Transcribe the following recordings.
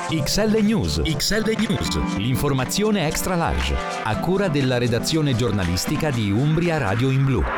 XL News. XL News. L'informazione extra large. A cura della redazione giornalistica di Umbria Radio in Blu.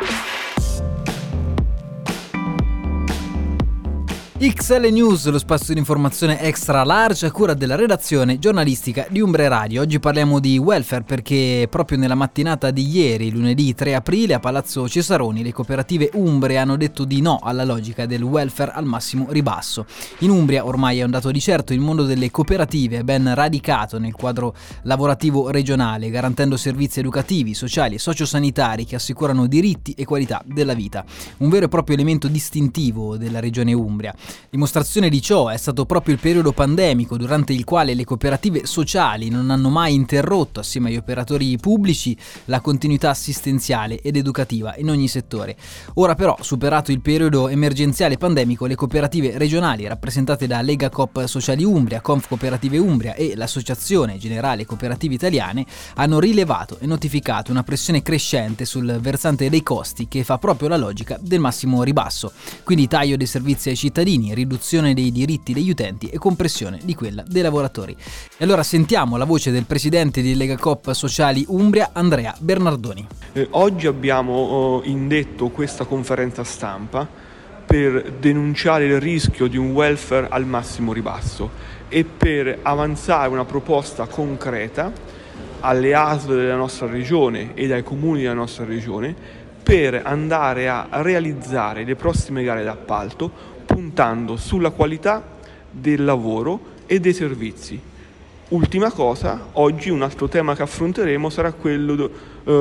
XL News, lo spazio di informazione extra large a cura della redazione giornalistica di Umbria Radio. Oggi parliamo di welfare perché proprio nella mattinata di ieri, lunedì 3 aprile, a Palazzo Cesaroni, le cooperative umbre hanno detto di no alla logica del welfare al massimo ribasso. In Umbria ormai è un dato di certo, il mondo delle cooperative è ben radicato nel quadro lavorativo regionale, garantendo servizi educativi, sociali e sociosanitari che assicurano diritti e qualità della vita. Un vero e proprio elemento distintivo della regione Umbria. Dimostrazione di ciò è stato proprio il periodo pandemico, durante il quale le cooperative sociali non hanno mai interrotto, assieme agli operatori pubblici, la continuità assistenziale ed educativa in ogni settore. Ora però, superato il periodo emergenziale pandemico, le cooperative regionali rappresentate da Lega Coop Sociali Umbria, Conf Cooperative Umbria e l'Associazione Generale Cooperative Italiane hanno rilevato e notificato una pressione crescente sul versante dei costi che fa proprio la logica del massimo ribasso, quindi taglio dei servizi ai cittadini, riduzione dei diritti degli utenti e compressione di quella dei lavoratori. E allora sentiamo la voce del presidente di Lega Coop Sociali Umbria, Andrea Bernardoni. Oggi abbiamo indetto questa conferenza stampa per denunciare il rischio di un welfare al massimo ribasso e per avanzare una proposta concreta alle ASL della nostra regione e ai comuni della nostra regione per andare a realizzare le prossime gare d'appalto puntando sulla qualità del lavoro e dei servizi. Ultima cosa, oggi un altro tema che affronteremo sarà quello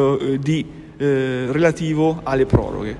relativo alle proroghe.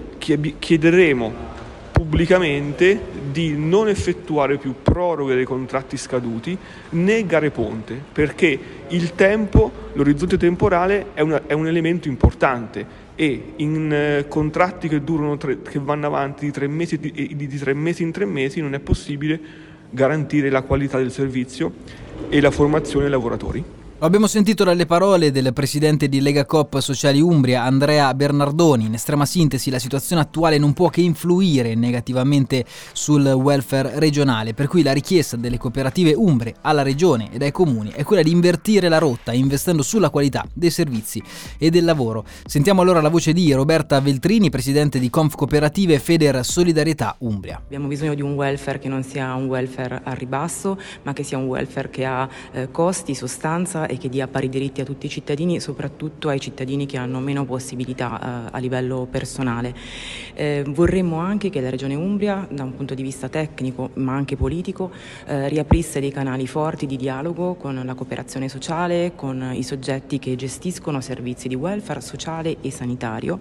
Chiederemo pubblicamente di non effettuare più proroghe dei contratti scaduti né gare ponte, perché il tempo, l'orizzonte temporale è un elemento importante e in contratti che durano che vanno avanti di 3 mesi di 3 mesi in 3 mesi non è possibile garantire la qualità del servizio e la formazione dei lavoratori. Lo abbiamo sentito dalle parole del presidente di Lega Coop Sociali Umbria, Andrea Bernardoni. In estrema sintesi, la situazione attuale non può che influire negativamente sul welfare regionale, per cui la richiesta delle cooperative umbre alla regione e ai comuni è quella di invertire la rotta, investendo sulla qualità dei servizi e del lavoro. Sentiamo allora la voce di Roberta Veltrini, presidente di Conf Cooperative Feder Solidarietà Umbria. Abbiamo bisogno di un welfare che non sia un welfare a ribasso, ma che sia un welfare che ha costi, sostanza e che dia pari diritti a tutti i cittadini, soprattutto ai cittadini che hanno meno possibilità a livello personale. Vorremmo anche che la Regione Umbria, da un punto di vista tecnico ma anche politico, riaprisse dei canali forti di dialogo con la cooperazione sociale, con i soggetti che gestiscono servizi di welfare sociale e sanitario,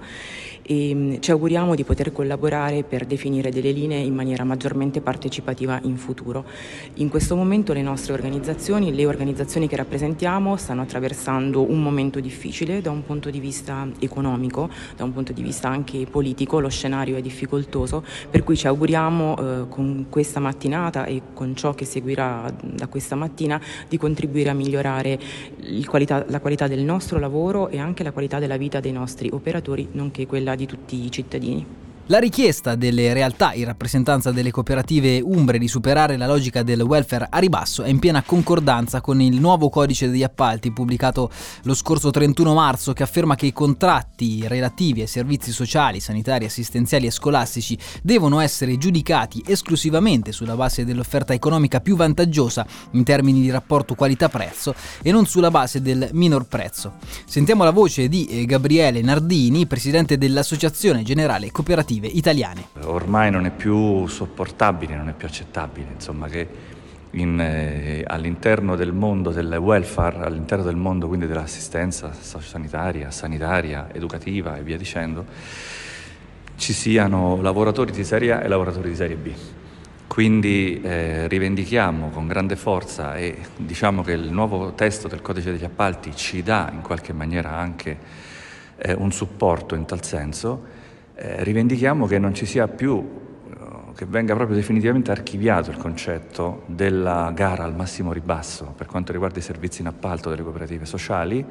e ci auguriamo di poter collaborare per definire delle linee in maniera maggiormente partecipativa in futuro. In questo momento le nostre organizzazioni, le organizzazioni che rappresentiamo, stanno attraversando un momento difficile da un punto di vista economico, da un punto di vista anche politico, lo scenario è difficoltoso, per cui ci auguriamo con questa mattinata e con ciò che seguirà da questa mattina di contribuire a migliorare la qualità del nostro lavoro e anche la qualità della vita dei nostri operatori, nonché quella di tutti i cittadini. La richiesta delle realtà in rappresentanza delle cooperative umbre di superare la logica del welfare a ribasso è in piena concordanza con il nuovo codice degli appalti pubblicato lo scorso 31 marzo, che afferma che i contratti relativi ai servizi sociali, sanitari, assistenziali e scolastici devono essere giudicati esclusivamente sulla base dell'offerta economica più vantaggiosa in termini di rapporto qualità-prezzo e non sulla base del minor prezzo. Sentiamo la voce di Gabriele Nardini, presidente dell'Associazione Generale Cooperative Italiane. Ormai non è più sopportabile, non è più accettabile, insomma, che all'interno del mondo del welfare, all'interno del mondo quindi dell'assistenza sanitaria, educativa e via dicendo, ci siano lavoratori di serie A e lavoratori di serie B. Quindi rivendichiamo con grande forza e diciamo che il nuovo testo del codice degli appalti ci dà in qualche maniera anche un supporto in tal senso. Rivendichiamo che non ci sia più, che venga proprio definitivamente archiviato il concetto della gara al massimo ribasso per quanto riguarda i servizi in appalto delle cooperative sociali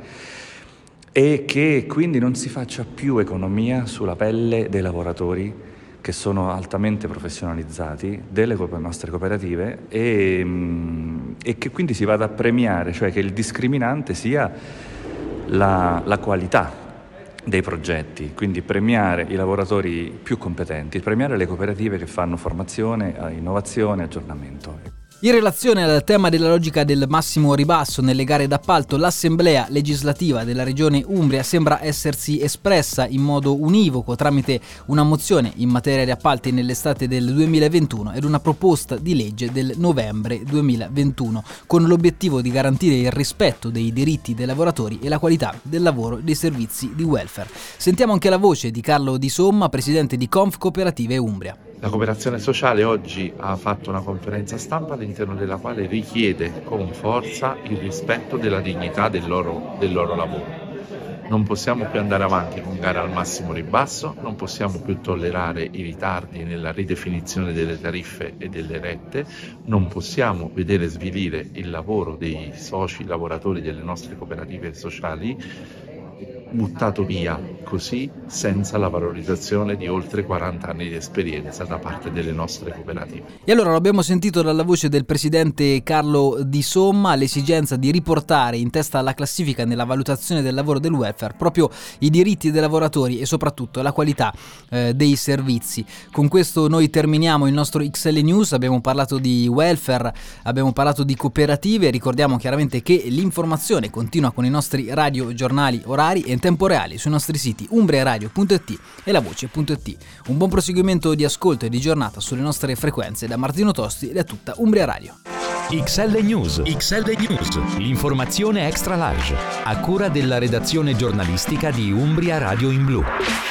e che quindi non si faccia più economia sulla pelle dei lavoratori che sono altamente professionalizzati delle nostre cooperative e e che quindi si vada a premiare, cioè che il discriminante sia la qualità dei progetti, quindi premiare i lavoratori più competenti, premiare le cooperative che fanno formazione, innovazione, aggiornamento. In relazione al tema della logica del massimo ribasso nelle gare d'appalto, l'Assemblea legislativa della Regione Umbria sembra essersi espressa in modo univoco tramite una mozione in materia di appalti nell'estate del 2021 ed una proposta di legge del novembre 2021, con l'obiettivo di garantire il rispetto dei diritti dei lavoratori e la qualità del lavoro e dei servizi di welfare. Sentiamo anche la voce di Carlo Di Somma, presidente di Conf Cooperative Umbria. La cooperazione sociale oggi ha fatto una conferenza stampa all'interno della quale richiede con forza il rispetto della dignità del loro lavoro. Non possiamo più andare avanti con gare al massimo ribasso, non possiamo più tollerare i ritardi nella ridefinizione delle tariffe e delle rette, non possiamo vedere svilire il lavoro dei soci lavoratori delle nostre cooperative sociali buttato via così, senza la valorizzazione di oltre 40 anni di esperienza da parte delle nostre cooperative. E allora l'abbiamo sentito dalla voce del presidente Carlo Di Somma, l'esigenza di riportare in testa alla classifica nella valutazione del lavoro del welfare proprio i diritti dei lavoratori e soprattutto la qualità dei servizi. Con questo noi terminiamo il nostro XL News, abbiamo parlato di welfare, abbiamo parlato di cooperative, ricordiamo chiaramente che l'informazione continua con i nostri radiogiornali orari e in tempo reale sui nostri siti umbriaradio.it e lavoce.it. Un buon proseguimento di ascolto e di giornata sulle nostre frequenze da Martino Tosti e da tutta Umbria Radio. XL News, l'informazione extra large, a cura della redazione giornalistica di Umbria Radio in Blu.